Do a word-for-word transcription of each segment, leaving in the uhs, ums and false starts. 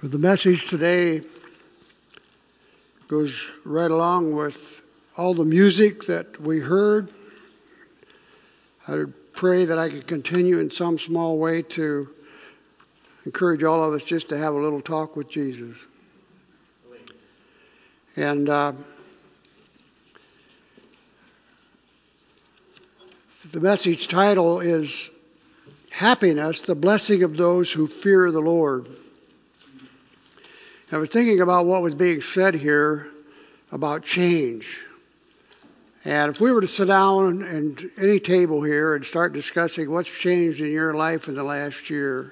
The message today goes right along with all the music that we heard. I would pray that I could continue in some small way to encourage all of us just to have a little talk with Jesus. And uh, the message title is Happiness, the Blessing of Those Who Fear the Lord. I was thinking about what was being said here about change. And if we were to sit down at any table here and start discussing what's changed in your life in the last year,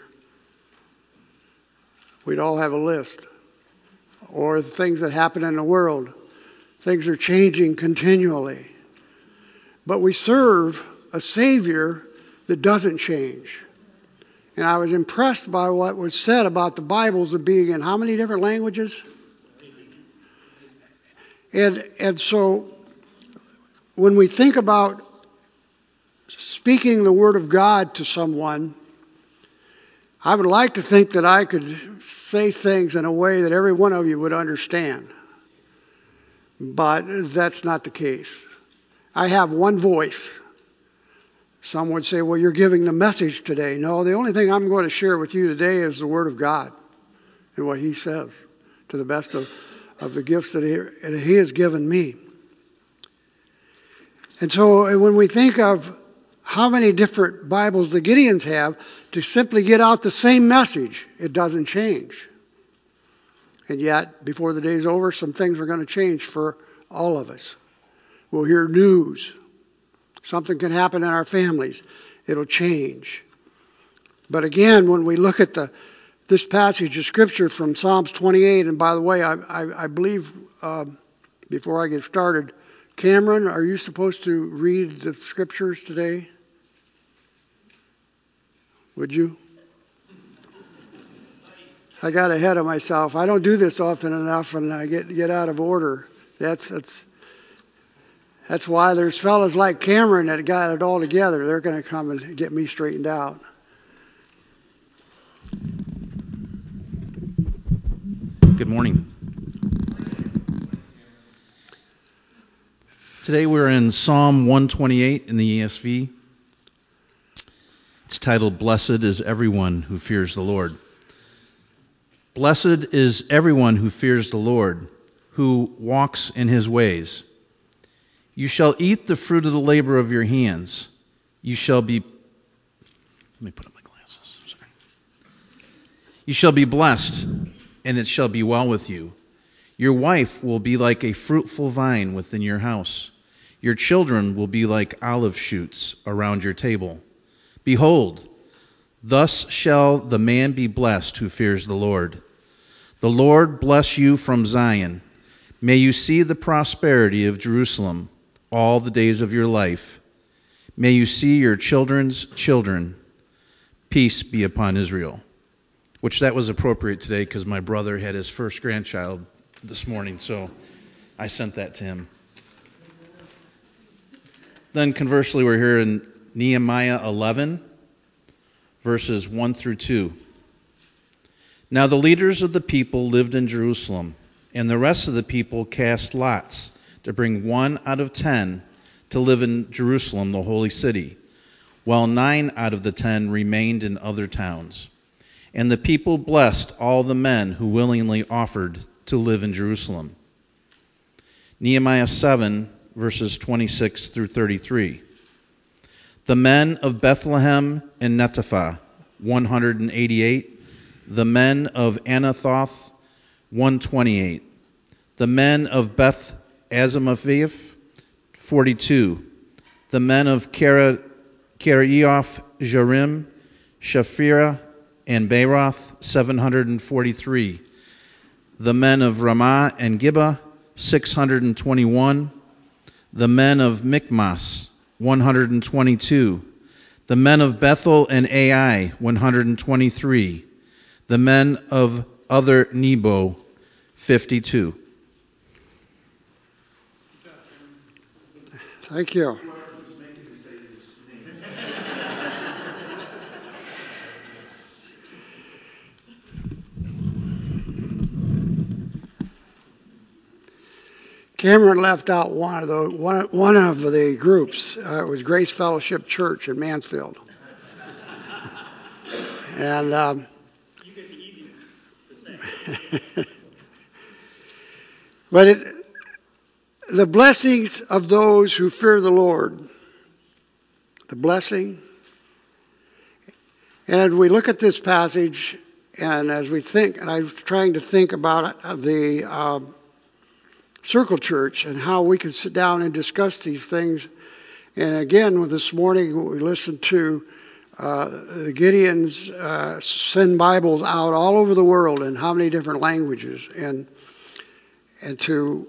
we'd all have a list. Or the things that happen in the world. Things are changing continually. But we serve a Savior that doesn't change. And I was impressed by what was said about the Bibles of being in how many different languages? And, and so when we think about speaking the Word of God to someone, I would like to think that I could say things in a way that every one of you would understand. But that's not the case. I have one voice. Some would say, well, you're giving the message today. No, the only thing I'm going to share with you today is the Word of God and what He says to the best of, of the gifts that he, that he has given me. And so when we think of how many different Bibles the Gideons have to simply get out the same message, it doesn't change. And yet, before the day's over, some things are going to change for all of us. We'll hear news. Something can happen in our families. It'll change. But again, when we look at the this passage of Scripture from Psalms twenty-eight, and by the way, I, I, I believe, uh, before I get started, Cameron, are you supposed to read the Scriptures today? Would you? I got ahead of myself. I don't do this often enough, and I get get out of order. That's that's. That's why there's fellas like Cameron that got it all together. They're going to come and get me straightened out. Good morning. Today we're in Psalm one twenty-eight in the E S V. It's titled, Blessed is Everyone Who Fears the Lord. Blessed is everyone who fears the Lord, who walks in His ways. You shall eat the fruit of the labor of your hands. You shall be... Let me put up my glasses. Sorry. You shall be blessed, and it shall be well with you. Your wife will be like a fruitful vine within your house. Your children will be like olive shoots around your table. Behold, thus shall the man be blessed who fears the Lord. The Lord bless you from Zion. May you see the prosperity of Jerusalem all the days of your life. May you see your children's children. Peace be upon Israel. Which that was appropriate today because my brother had his first grandchild this morning, so I sent that to him. Then conversely, we're here in Nehemiah eleven, verses one through two. Now the leaders of the people lived in Jerusalem, and the rest of the people cast lots to bring one out of ten to live in Jerusalem, the holy city, while nine out of the ten remained in other towns. And the people blessed all the men who willingly offered to live in Jerusalem. Nehemiah seven, verses twenty-six through thirty-three. The men of Bethlehem and Netophath, one hundred eighty-eight. The men of Anathoth, one hundred twenty-eight. The men of Beth Azmaaveth, forty-two. The men of Kiriath Jearim, Shaphrah, and Beeroth, seven hundred forty-three. The men of Ramah and Gibeah, six hundred twenty-one. The men of Michmas, one hundred twenty-two. The men of Bethel and Ai, one hundred twenty-three. The men of other Nebo, fifty-two. Thank you. Cameron left out one of the one, one of the groups. Uh, it was Grace Fellowship Church in Mansfield. And um, you get the easy one to say. But it, the blessings of those who fear the Lord, the blessing. And as we look at this passage, and as we think, and I was trying to think about the um, Circle Church and how we can sit down and discuss these things. And again, this morning we listened to uh, the Gideons uh, send Bibles out all over the world in how many different languages, and and to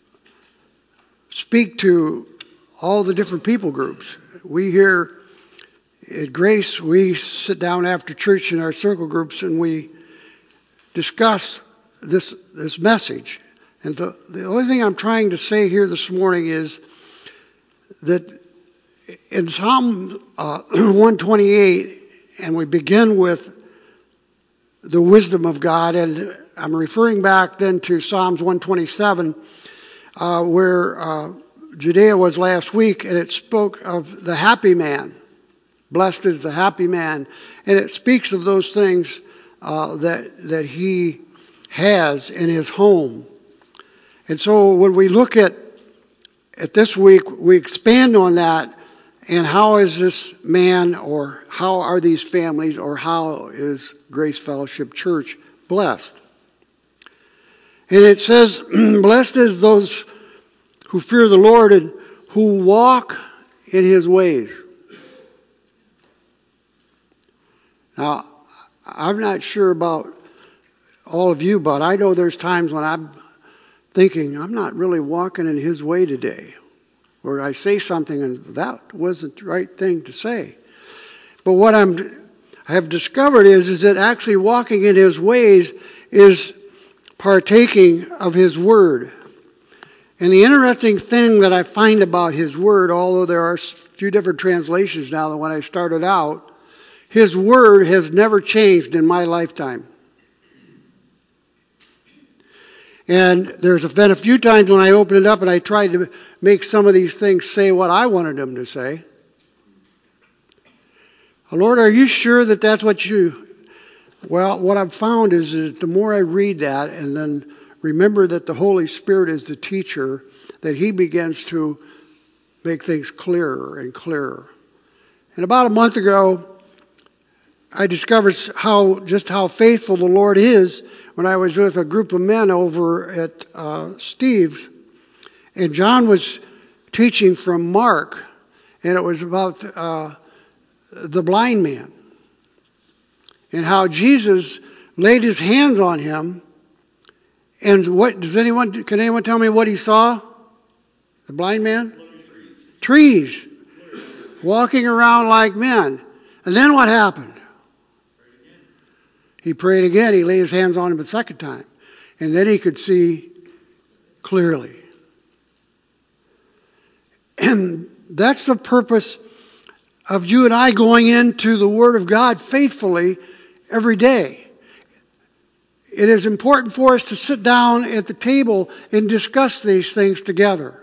speak to all the different people groups. We here at Grace, we sit down after church in our circle groups and we discuss this this message. And the, the only thing I'm trying to say here this morning is that in Psalm uh, one twenty-eight, and we begin with the wisdom of God, and I'm referring back then to Psalms one twenty-seven, uh, where uh, Judea was last week, and it spoke of the happy man. Blessed is the happy man. And it speaks of those things uh, that that he has in his home. And so when we look at at this week, we expand on that, and how is this man, or how are these families, or how is Grace Fellowship Church blessed? And it says, blessed is those who fear the Lord and who walk in his ways. Now, I'm not sure about all of you, but I know there's times when I'm thinking, I'm not really walking in his way today. Or I say something and that wasn't the right thing to say. But what I'm, I have discovered is, is that actually walking in his ways is partaking of his word. And the interesting thing that I find about his word, although there are a few different translations now than when I started out, his word has never changed in my lifetime. And there's been a few times when I opened it up and I tried to make some of these things say what I wanted them to say. Lord, are you sure that that's what you... Well, what I've found is that the more I read that and then remember that the Holy Spirit is the teacher, that he begins to make things clearer and clearer. And about a month ago, I discovered how just how faithful the Lord is when I was with a group of men over at uh, Steve's. And John was teaching from Mark, and it was about uh, the blind man. And how Jesus laid his hands on him. And what does anyone can anyone tell me what he saw? The blind man? Trees. Trees. Walking around like men. And then what happened? He prayed again. He laid his hands on him a second time. And then he could see clearly. And that's the purpose of you and I going into the Word of God faithfully every day. It is important for us to sit down at the table and discuss these things together.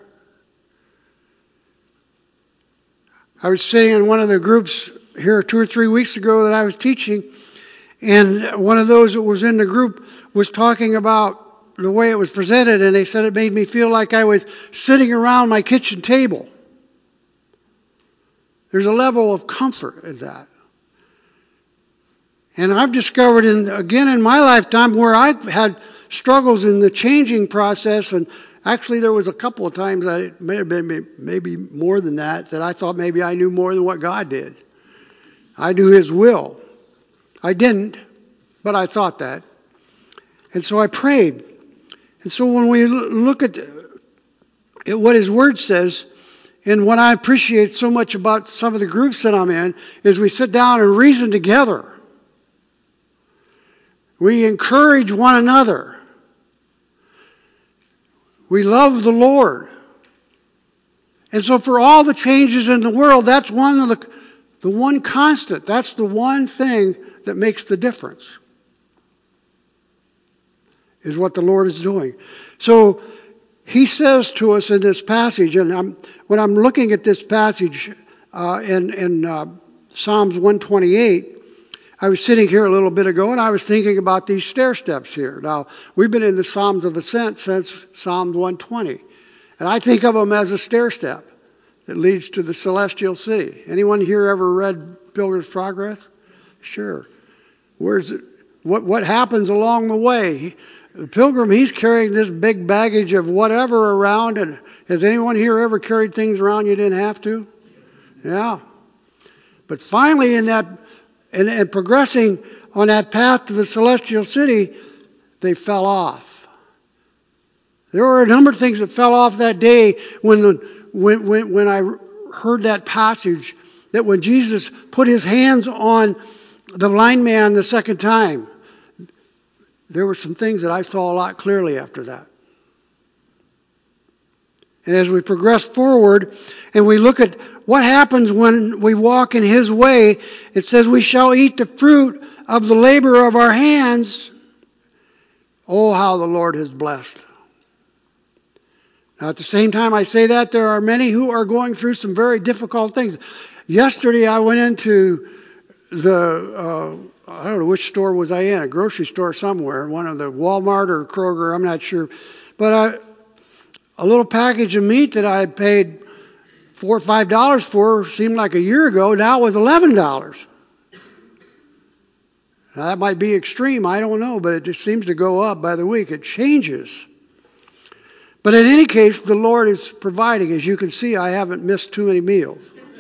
I was sitting in one of the groups here two or three weeks ago that I was teaching, and one of those that was in the group was talking about the way it was presented, and they said it made me feel like I was sitting around my kitchen table. There's a level of comfort in that. And I've discovered, in, again in my lifetime, where I've had struggles in the changing process, and actually there was a couple of times, that it may have been maybe more than that, that I thought maybe I knew more than what God did. I knew His will. I didn't, but I thought that. And so I prayed. And so when we look at, at what His Word says, and what I appreciate so much about some of the groups that I'm in, is we sit down and reason together. We encourage one another. We love the Lord. And so for all the changes in the world, that's one of the, the one constant. That's the one thing that makes the difference. Is what the Lord is doing. So he says to us in this passage, and I'm, when I'm looking at this passage uh, in, in uh, Psalms one twenty-eight, I was sitting here a little bit ago and I was thinking about these stair steps here. Now, we've been in the Psalms of Ascent since Psalm one twenty. And I think of them as a stair step that leads to the celestial city. Anyone here ever read Pilgrim's Progress? Sure. Where's it? What, what happens along the way? He, the pilgrim, he's carrying this big baggage of whatever around. And has anyone here ever carried things around you didn't have to? Yeah. But finally, in that And, and progressing on that path to the celestial city, they fell off. There were a number of things that fell off that day when, the, when, when, when I heard that passage, that when Jesus put his hands on the blind man the second time, there were some things that I saw a lot clearly after that. And as we progress forward and we look at what happens when we walk in his way, it says we shall eat the fruit of the labor of our hands. Oh, how the Lord has blessed. Now, at the same time I say that, there are many who are going through some very difficult things. Yesterday I went into the, uh, I don't know which store was I in, a grocery store somewhere, one of the Walmart or Kroger, I'm not sure. But I, a little package of meat that I had paid four or five dollars for seemed like a year ago. Now it was eleven dollars. Now that might be extreme, I don't know, but it just seems to go up by the week. It changes. But in any case, the Lord is providing. As you can see, I haven't missed too many meals.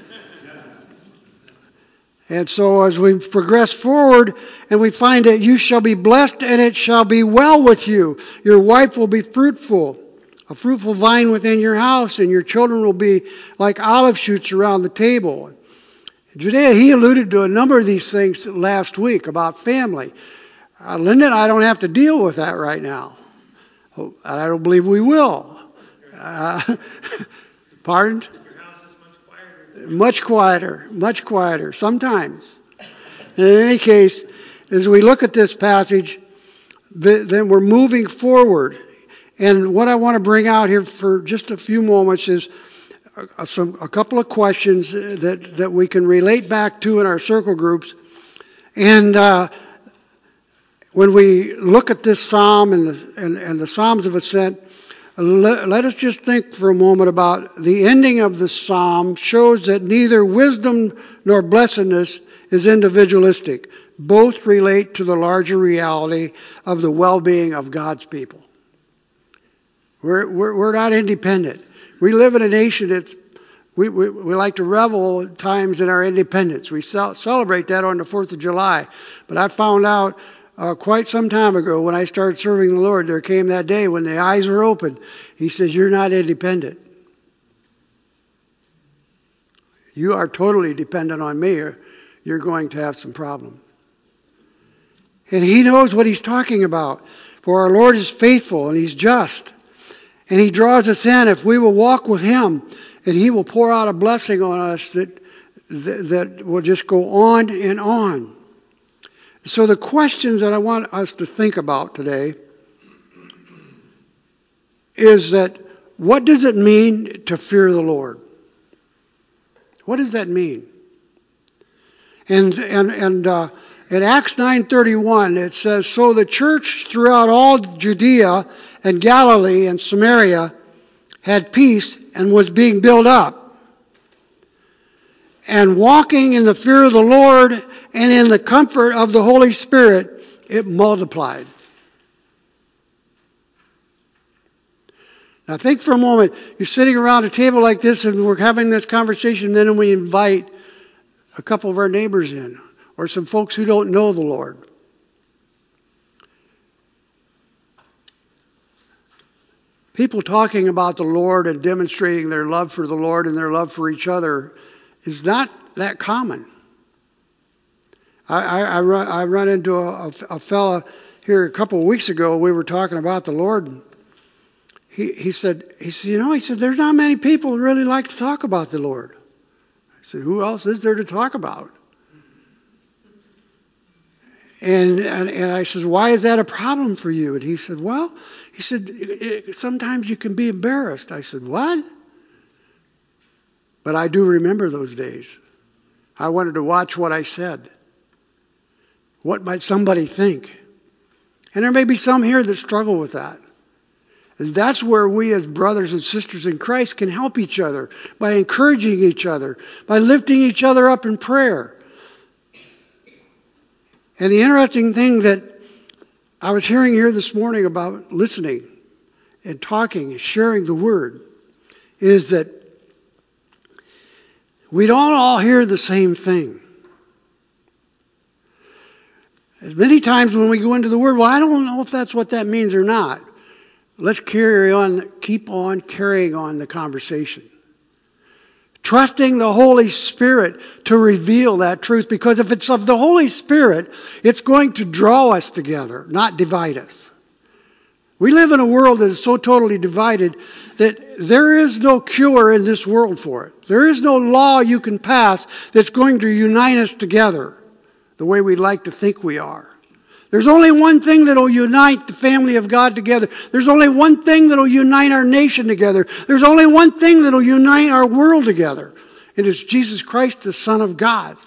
And so as we progress forward and we find that you shall be blessed and it shall be well with you. Your wife will be fruitful, a fruitful vine within your house, and your children will be like olive shoots around the table. Judea, he alluded to a number of these things last week about family. Uh, Linda and I don't have to deal with that right now. I don't believe we will. Uh, pardon? Much quieter, much quieter, sometimes. In any case, as we look at this passage, then we're moving forward. And what I want to bring out here for just a few moments is a, some, a couple of questions that, that we can relate back to in our circle groups. And uh, when we look at this psalm and the, and, and the Psalms of Ascent, let, let us just think for a moment about the ending of the psalm shows that neither wisdom nor blessedness is individualistic. Both relate to the larger reality of the well-being of God's people. We're, we're, we're not independent. We live in a nation that's, we, we, we like to revel at times in our independence. We cel- celebrate that on the fourth of July. But I found out Uh, quite some time ago, when I started serving the Lord, there came that day when the eyes were open. He says, you're not independent. You are totally dependent on me, or you're going to have some problem. And he knows what he's talking about. For our Lord is faithful and he's just. And he draws us in if we will walk with him, and he will pour out a blessing on us that, that, that will just go on and on. So the questions that I want us to think about today is that, what does it mean to fear the Lord? What does that mean? And and and uh, in Acts nine thirty-one it says, so the church throughout all Judea and Galilee and Samaria had peace and was being built up. And walking in the fear of the Lord and in the comfort of the Holy Spirit, it multiplied. Now think for a moment. You're sitting around a table like this and we're having this conversation, and then we invite a couple of our neighbors in, or some folks who don't know the Lord. People talking about the Lord and demonstrating their love for the Lord and their love for each other is not that common. I, I, I, run, I run into a, a, a fella here a couple of weeks ago. We were talking about the Lord. And he, he said, he said, you know, he said, there's not many people who really like to talk about the Lord. I said, who else is there to talk about? And, and, and I said, why is that a problem for you? And he said, well, he said, sometimes you can be embarrassed. I said, what? But I do remember those days. I wanted to watch what I said. What might somebody think? And there may be some here that struggle with that. And that's where we as brothers and sisters in Christ can help each other by encouraging each other, by lifting each other up in prayer. And the interesting thing that I was hearing here this morning about listening and talking and sharing the word is that we don't all hear the same thing. As many times when we go into the word, well, I don't know if that's what that means or not. Let's carry on, keep on carrying on the conversation. Trusting the Holy Spirit to reveal that truth, because if it's of the Holy Spirit, it's going to draw us together, not divide us. We live in a world that is so totally divided that there is no cure in this world for it. There is no law you can pass that's going to unite us together the way we'd like to think we are. There's only one thing that will unite the family of God together. There's only one thing that will unite our nation together. There's only one thing that will unite our world together. It is Jesus Christ, the Son of God.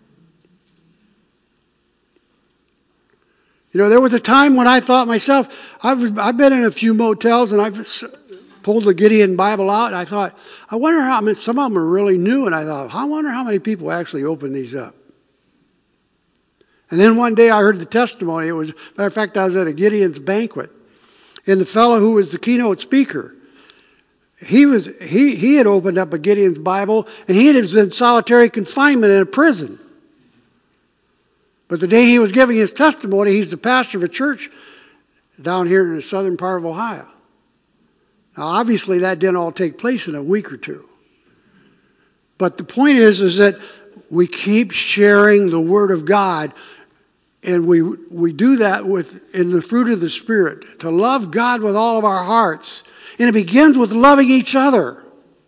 You know, there was a time when I thought myself, I've, I've been in a few motels and I've pulled the Gideon Bible out and I thought, I wonder how, I mean, some of them are really new, and I thought, I wonder how many people actually open these up. And then one day I heard the testimony. It was, matter of fact, I was at a Gideon's banquet. And the fellow who was the keynote speaker, he was he, he had opened up a Gideon's Bible, and he was in solitary confinement in a prison. But the day he was giving his testimony, he's the pastor of a church down here in the southern part of Ohio. Now, obviously, that didn't all take place in a week or two. But the point is, is that we keep sharing the Word of God. And we we do that with in the fruit of the Spirit, to love God with all of our hearts. And it begins with loving each other.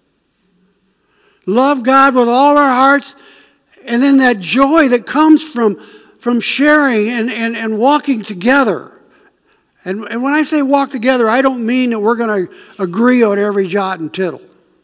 Love God with all of our hearts, and then that joy that comes from, from sharing and, and, and walking together. And, and when I say walk together, I don't mean that we're going to agree on every jot and tittle.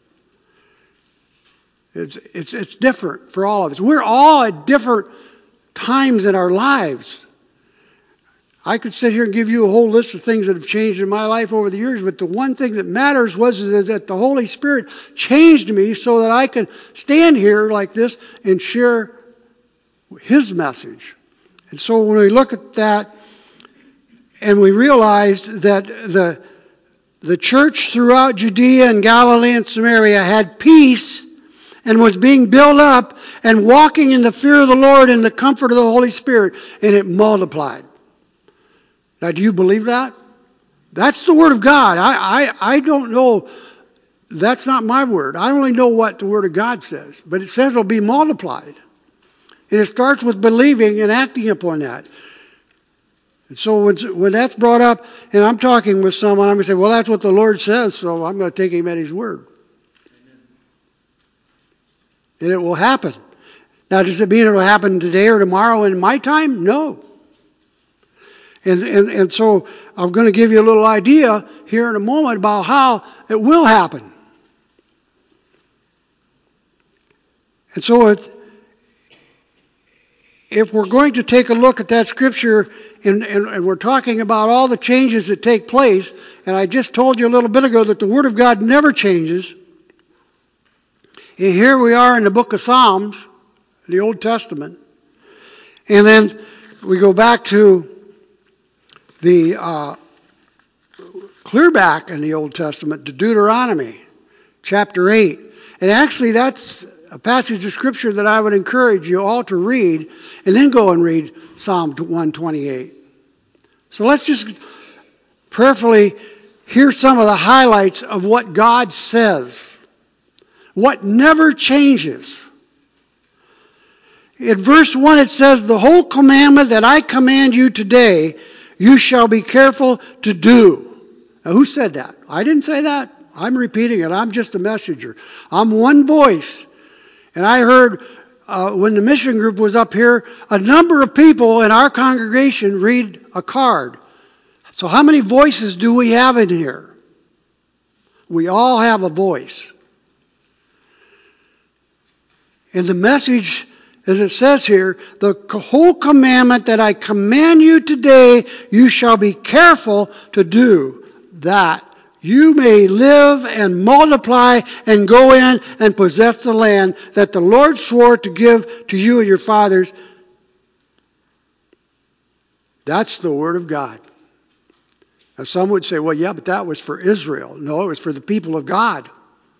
It's, it's, it's different for all of us. We're all at different times in our lives. I could sit here and give you a whole list of things that have changed in my life over the years, but the one thing that matters was is that the Holy Spirit changed me so that I could stand here like this and share His message. And so when we look at that and we realized that the, the church throughout Judea and Galilee and Samaria had peace and was being built up and walking in the fear of the Lord and the comfort of the Holy Spirit, and it multiplied. Now, do you believe that? That's the Word of God. I, I, I don't know. That's not my word. I only know what the Word of God says. But it says it'll be multiplied. And it starts with believing and acting upon that. And so when, when that's brought up, and I'm talking with someone, I'm going to say, well, that's what the Lord says, so I'm going to take Him at His word. And it will happen. Now, does it mean it will happen today or tomorrow in my time? No. And, and, and so I'm going to give you a little idea here in a moment about how it will happen. And so it's, if we're going to take a look at that scripture and, and, and we're talking about all the changes that take place, and I just told you a little bit ago that the Word of God never changes. And here we are in the book of Psalms, the Old Testament. And then we go back to the uh, clear back in the Old Testament to Deuteronomy chapter eight. And actually that's a passage of Scripture that I would encourage you all to read, and then go and read Psalm one twenty-eight. So let's just prayerfully hear some of the highlights of what God says. What never changes. In verse one it says, the whole commandment that I command you today, you shall be careful to do. Now who said that? I didn't say that. I'm repeating it. I'm just a messenger. I'm one voice. And I heard uh, when the mission group was up here, a number of people in our congregation read a card. So how many voices do we have in here? We all have a voice. And the message, as it says here, the whole commandment that I command you today, you shall be careful to do, that you may live and multiply and go in and possess the land that the Lord swore to give to you and your fathers. That's the Word of God. Now some would say, well, yeah, but that was for Israel. No, it was for the people of God.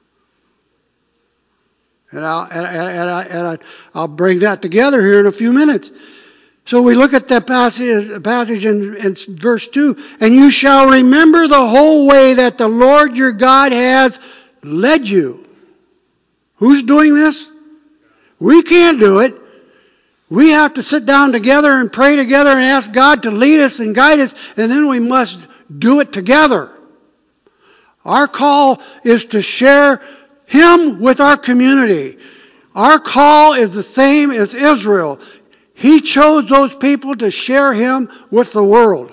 And I'll, and, and, I, and I, I'll bring that together here in a few minutes. So we look at that passage, passage in, in verse two. And you shall remember the whole way that the Lord your God has led you. Who's doing this? We can't do it. We have to sit down together and pray together and ask God to lead us and guide us. And then we must do it together. Our call is to share Him with our community. Our call is the same as Israel. He chose those people to share Him with the world.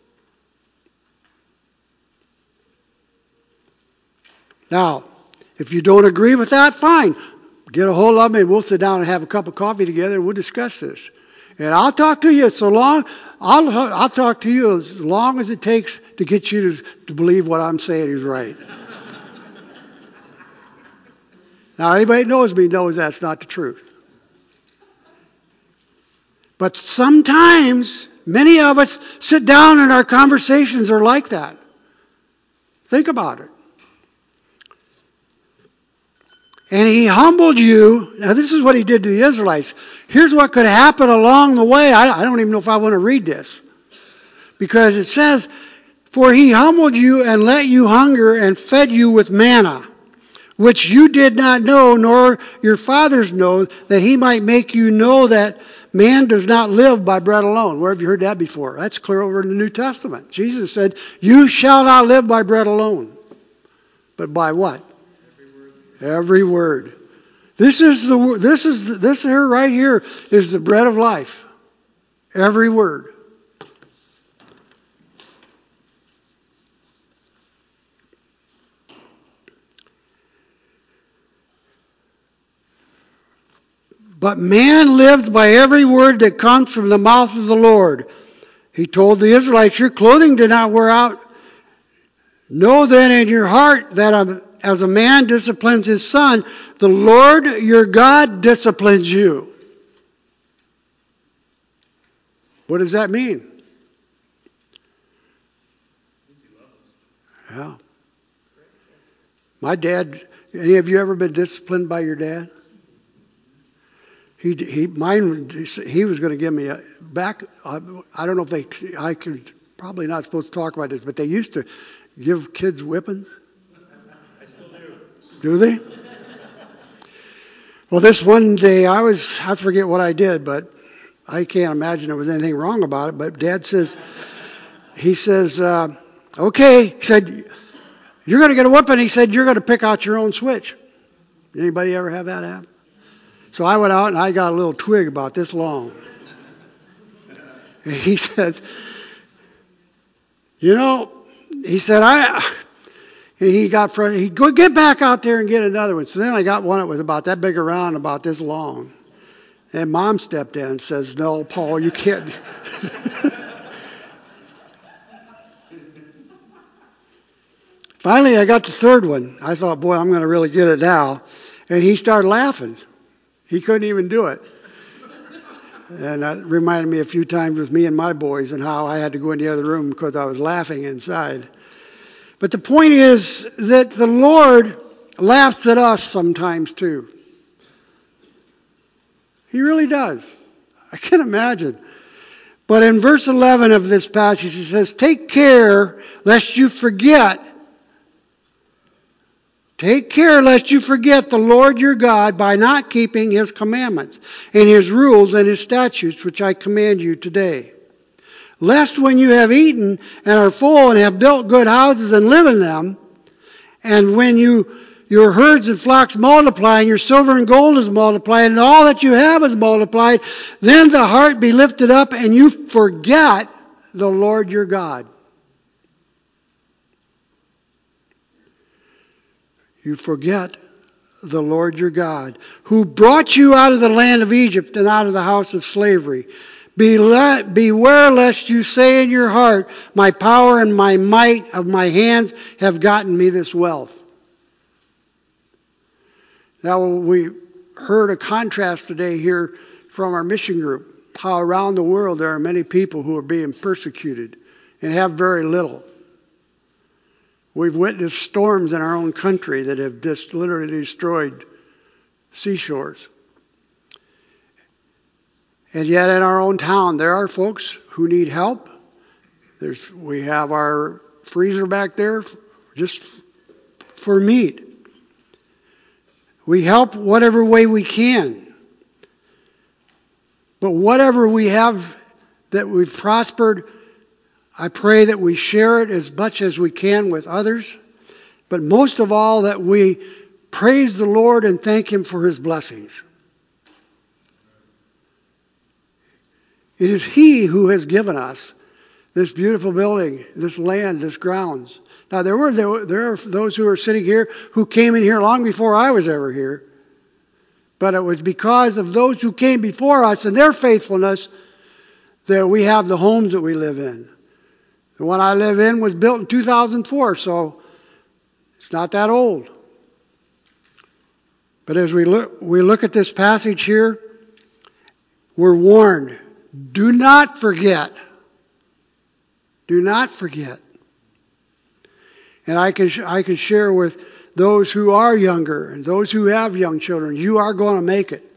Now, if you don't agree with that, fine. Get a hold of me and we'll sit down and have a cup of coffee together and we'll discuss this. And I'll talk to you so long, I'll, I'll talk to you as long as it takes to get you to, to believe what I'm saying is right. Now, anybody who knows me knows that's not the truth. But sometimes, many of us sit down and our conversations are like that. Think about it. And He humbled you. Now, this is what He did to the Israelites. Here's what could happen along the way. I, I don't even know if I want to read this. Because it says, for He humbled you and let you hunger and fed you with manna, which you did not know, nor your fathers know, that He might make you know that man does not live by bread alone. Where have you heard that before? That's clear over in the New Testament. Jesus said, you shall not live by bread alone. But by what? Every word. Every word. This is the this is this here right here is the bread of life. Every word. But man lives by every word that comes from the mouth of the Lord. He told the Israelites, your clothing did not wear out. Know then in your heart that as a man disciplines his son, the Lord your God disciplines you. What does that mean? Yeah. My dad, any of you ever been disciplined by your dad? He, he, mine, he was going to give me a back. I, I don't know if they, I could, probably not supposed to talk about this, but they used to give kids whippings. I still do. Do they? Well, this one day I was, I forget what I did, but I can't imagine there was anything wrong about it. But Dad says, he says, uh, okay, he said, you're going to get a whipping. He said, you're going to pick out your own switch. Anybody ever have that happen? So I went out and I got a little twig about this long. And he says, you know, he said, I, and he got frustrated. He'd go get back out there and get another one. So then I got one that was about that big around, about this long. And Mom stepped in and says, no, Paul, you can't. Finally, I got the third one. I thought, boy, I'm going to really get it now. And he started laughing. He couldn't even do it. And that reminded me a few times with me and my boys and how I had to go in the other room because I was laughing inside. But the point is that the Lord laughs at us sometimes too. He really does. I can imagine. But in verse eleven of this passage, he says, take care lest you forget. Take care lest you forget the Lord your God by not keeping His commandments and His rules and His statutes, which I command you today. Lest when you have eaten and are full and have built good houses and live in them, and when you your herds and flocks multiply, and your silver and gold is multiplied, and all that you have is multiplied, then the heart be lifted up, and you forget the Lord your God. You forget the Lord your God, who brought you out of the land of Egypt and out of the house of slavery. Beware lest you say in your heart, my power and my might of my hands have gotten me this wealth. Now, we heard a contrast today here from our mission group, how around the world there are many people who are being persecuted and have very little. We've witnessed storms in our own country that have just literally destroyed seashores. And yet in our own town, there are folks who need help. There's, we have our freezer back there just for meat. We help whatever way we can. But whatever we have that we've prospered, I pray that we share it as much as we can with others. But most of all, that we praise the Lord and thank Him for His blessings. It is He who has given us this beautiful building, this land, this grounds. Now, there were there, there are those who are sitting here who came in here long before I was ever here. But it was because of those who came before us and their faithfulness that we have the homes that we live in. The one I live in was built in two thousand four, so it's not that old. But as we look, we look at this passage here, we're warned. Do not forget. Do not forget. And I can I can share with those who are younger and those who have young children, you are going to make it.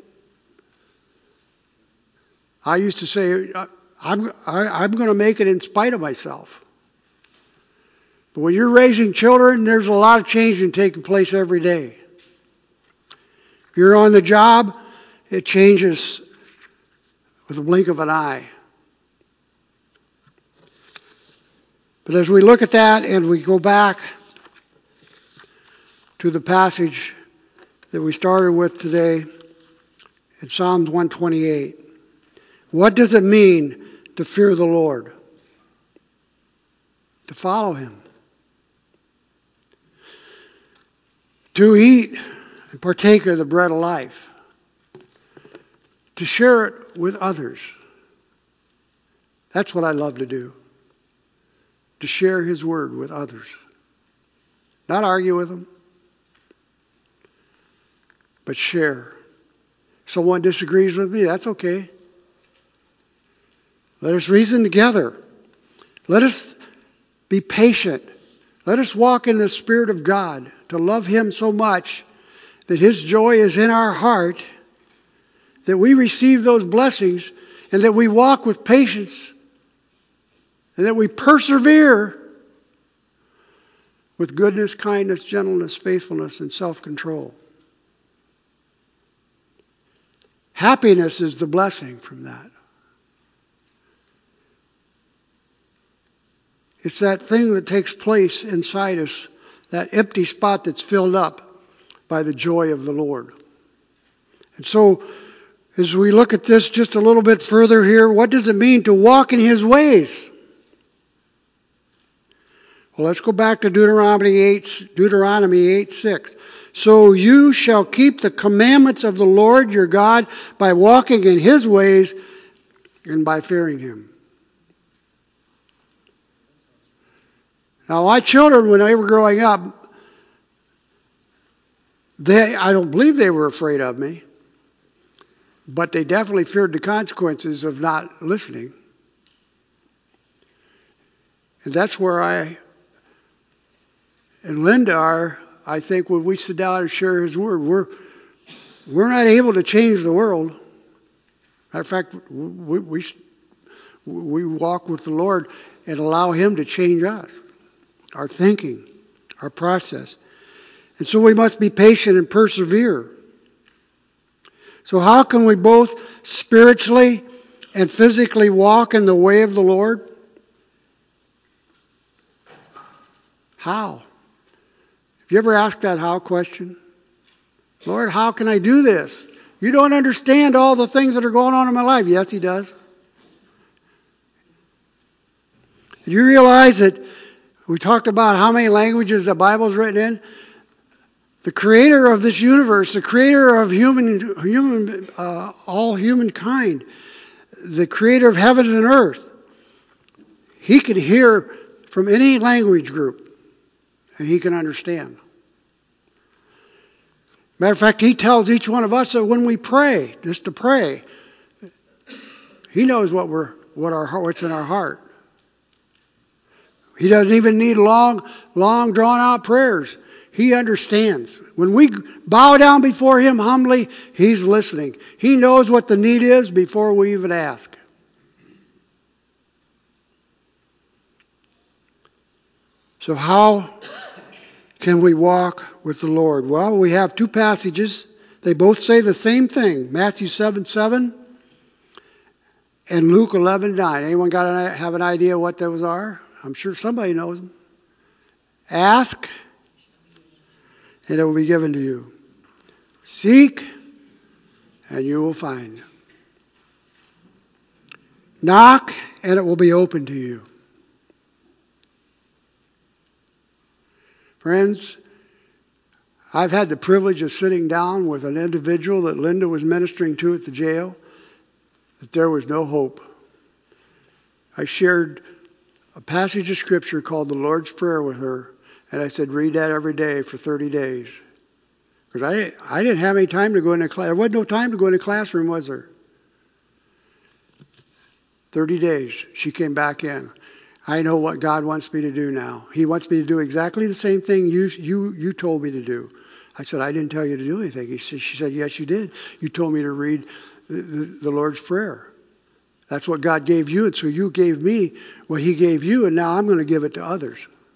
I used to say, I'm, I, I'm going to make it in spite of myself. But when you're raising children, there's a lot of changing taking place every day. If you're on the job, it changes with a blink of an eye. But as we look at that and we go back to the passage that we started with today in Psalms one twenty-eight, what does it mean to fear the Lord? To follow Him. To eat and partake of the bread of life. To share it with others. That's what I love to do. To share His word with others. Not argue with them, but share. Someone disagrees with me, that's okay. Let us reason together. Let us be patient. Let us walk in the Spirit of God to love Him so much that His joy is in our heart, that we receive those blessings, and that we walk with patience, and that we persevere with goodness, kindness, gentleness, faithfulness, and self-control. Happiness is the blessing from that. It's that thing that takes place inside us, that empty spot that's filled up by the joy of the Lord. And so, as we look at this just a little bit further here, what does it mean to walk in His ways? Well, let's go back to Deuteronomy eight, Deuteronomy eight six. So you shall keep the commandments of the Lord your God by walking in His ways and by fearing Him. Now, my children, when they were growing up, they I don't believe they were afraid of me, but they definitely feared the consequences of not listening. And that's where I and Linda are, I think, when we sit down and share His Word, we're, we're not able to change the world. Matter of fact, we, we, we walk with the Lord and allow Him to change us, our thinking, our process. And so we must be patient and persevere. So how can we both spiritually and physically walk in the way of the Lord? How? You ever ask that how question? Lord, how can I do this? You don't understand all the things that are going on in my life. Yes, He does. You realize that we talked about how many languages the Bible is written in? The creator of this universe, the creator of human, human, uh, all humankind, the creator of heaven and earth, He can hear from any language group and He can understand. Matter of fact, He tells each one of us that when we pray, just to pray, He knows what we're, what our, what's in our heart. He doesn't even need long, long drawn out prayers. He understands. When we bow down before Him humbly, He's listening. He knows what the need is before we even ask. So how can we walk with the Lord? Well, we have two passages. They both say the same thing. Matthew seven seven and Luke eleven nine. Anyone got an, have an idea what those are? I'm sure somebody knows them. Ask, and it will be given to you. Seek, and you will find. Knock, and it will be open to you. Friends, I've had the privilege of sitting down with an individual that Linda was ministering to at the jail, that there was no hope. I shared a passage of Scripture called the Lord's Prayer with her, and I said, read that every day for thirty days. Because I, I didn't have any time to go into class. There wasn't no time to go into the classroom, was there? thirty days. She came back in. I know what God wants me to do now. He wants me to do exactly the same thing you you you told me to do. I said, I didn't tell you to do anything. He said, she said, yes, you did. You told me to read the, the, the Lord's Prayer. That's what God gave you, and so you gave me what He gave you, and now I'm going to give it to others.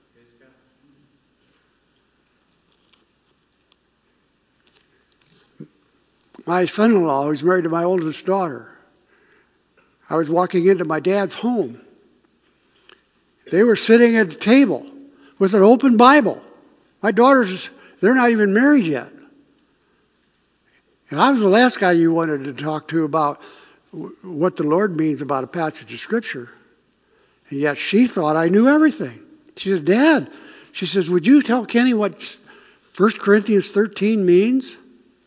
My son-in-law, who's married to my oldest daughter, I was walking into my dad's home. They were sitting at the table with an open Bible. My daughters, they're not even married yet. And I was the last guy you wanted to talk to about what the Lord means about a passage of Scripture. And yet she thought I knew everything. She says, Dad, she says, would you tell Kenny what First Corinthians thirteen means?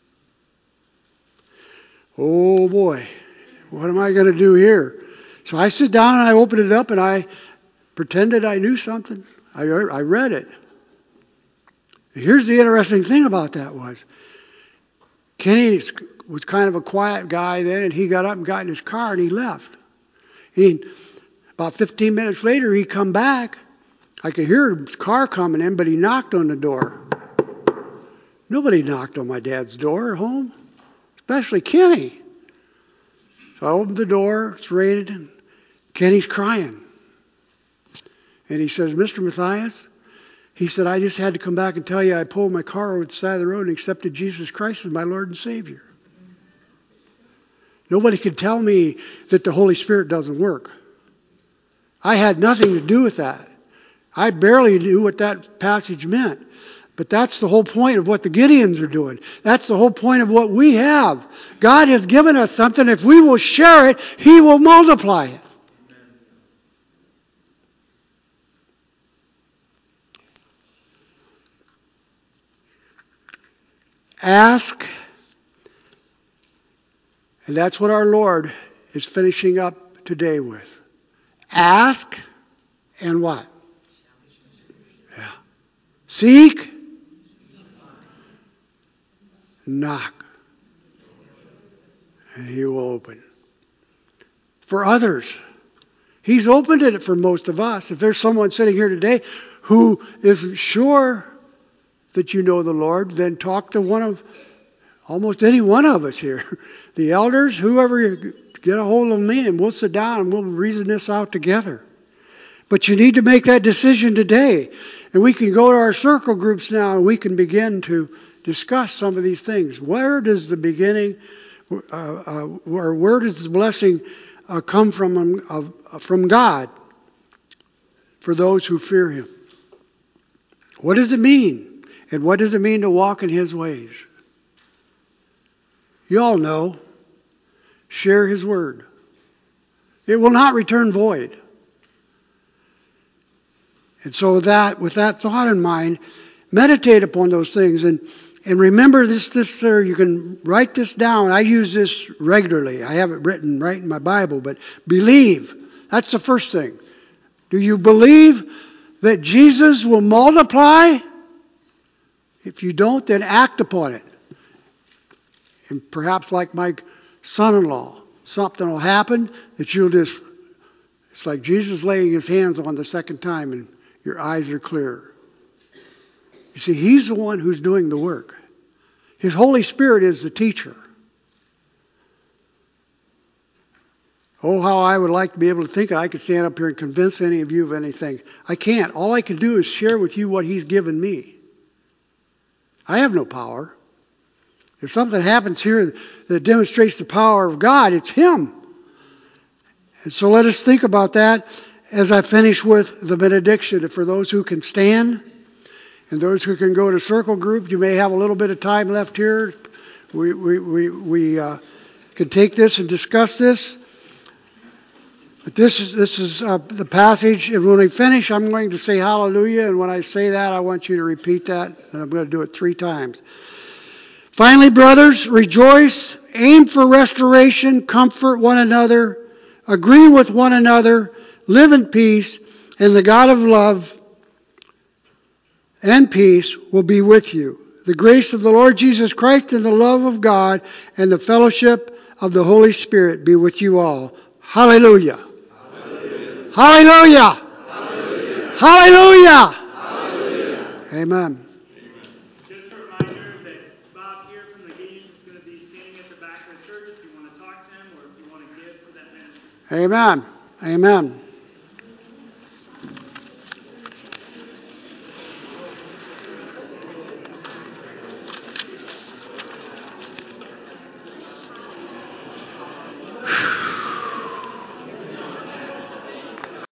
Oh boy, what am I going to do here? So I sit down and I open it up and I pretended I knew something. I, I read it. Here's the interesting thing about that was, Kenny was kind of a quiet guy then, and he got up and got in his car and he left. He, about fifteen minutes later, he come back. I could hear his car coming in, but he knocked on the door. Nobody knocked on my dad's door at home, especially Kenny. So I opened the door. It's raining, and Kenny's crying. And he says, Mister Matthias, he said, I just had to come back and tell you I pulled my car over the side of the road and accepted Jesus Christ as my Lord and Savior. Nobody could tell me that the Holy Spirit doesn't work. I had nothing to do with that. I barely knew what that passage meant. But that's the whole point of what the Gideons are doing. That's the whole point of what we have. God has given us something. If we will share it, He will multiply it. Ask, and that's what our Lord is finishing up today with. Ask, and what? Yeah. Seek, knock, and He will open. For others, He's opened it for most of us. If there's someone sitting here today who isn't sure that you know the Lord, then talk to one of, almost any one of us here. The elders, whoever, get a hold of me and we'll sit down and we'll reason this out together. But you need to make that decision today. And we can go to our circle groups now and we can begin to discuss some of these things. Where does the beginning, uh, uh, or where does the blessing uh, come from, uh, from God for those who fear Him? What does it mean? And what does it mean to walk in His ways? You all know. Share His word. It will not return void. And so with that, with that thought in mind, meditate upon those things. And, and remember this, this, sir, you can write this down. I use this regularly. I have it written right in my Bible. But believe. That's the first thing. Do you believe that Jesus will multiply? If you don't, then act upon it. And perhaps like my son-in-law, something will happen that you'll just, it's like Jesus laying His hands on the second time and your eyes are clear. You see, He's the one who's doing the work. His Holy Spirit is the teacher. Oh, how I would like to be able to think that I could stand up here and convince any of you of anything. I can't. All I can do is share with you what He's given me. I have no power. If something happens here that demonstrates the power of God, it's Him. And so let us think about that as I finish with the benediction. For those who can stand and those who can go to circle group, you may have a little bit of time left here. We, we, we, we uh, can take this and discuss this. But this is, this is uh, the passage. And when we finish, I'm going to say hallelujah. And when I say that, I want you to repeat that. And I'm going to do it three times. Finally, brothers, rejoice, aim for restoration, comfort one another, agree with one another, live in peace, and the God of love and peace will be with you. The grace of the Lord Jesus Christ and the love of God and the fellowship of the Holy Spirit be with you all. Hallelujah. Hallelujah. Hallelujah. Hallelujah. Hallelujah. Hallelujah. Amen. Just a reminder that Bob here from the Gideons is going to be standing at the back of the church if you want to talk to him or if you want to give to that ministry. Amen. Amen.